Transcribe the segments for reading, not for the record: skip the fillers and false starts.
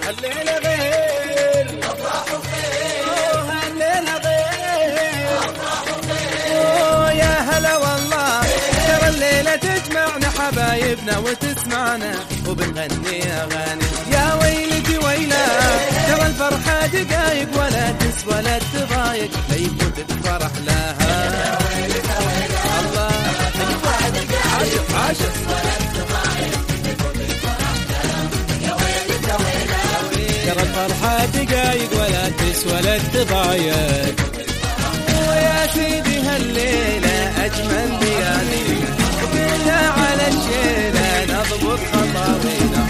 هالليلة غير أفراح وخير، هالليلة غير أفراح وخير. يا هلا والله ترى الليلة تجمعنا حبايبنا وتسمعنا وبنغني أغاني. يا ويلتي ويلا ترى الفرحة دقايق ولا تسوى لا تضايق لا يفوت الفرح لها. الله عاشق عاشق ترى الفرحة دقايق ولا تسوى لا تضايق. ويا سيدي هالليلة أجمل ليالي وكلها على الشيلة نضبط خطاوينا.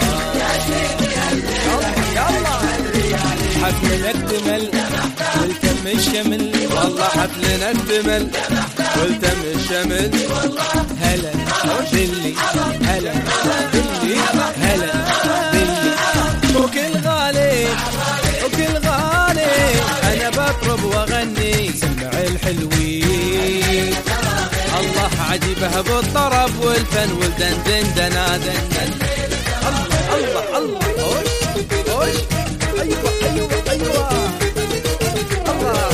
حفلنا اكتمل والتم الشمل والله حفلنا اكتمل والتم الشمل. هلا باللي هلا باللي هلا باللي وكل غالي وكل غالي انا بطرب واغني سمع الحلوين. الله عجيبها بالطرب والفن والدندن دنادن. الله الله الله هوش هوش ايوه ايوه ايوه الله.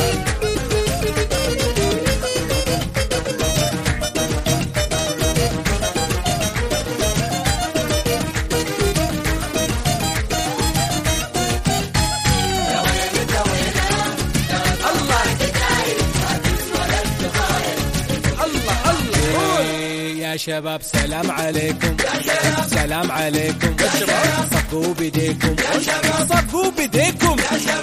يا شباب سلام عليكم سلام عليكم صفقوا بيديكم صفقوا بيديكم.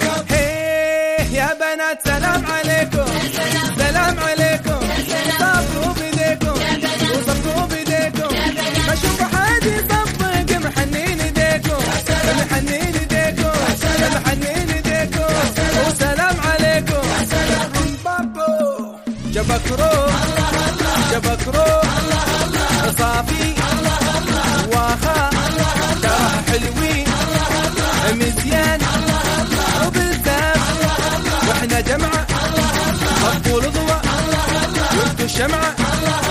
يا بنات سلام عليكم سلام عليكم صفقوا بيديكم وصفقوا بيديكم. بشوف حد يصفق محنين ايديكم محنين ايديكم محنين ايديكم. وسلام عليكم بابو جبكرو جبكرو صافي واخا ترى حلوين مزيان وبالذات واحنا جمعة مقبول ضوء وانتو شمعة.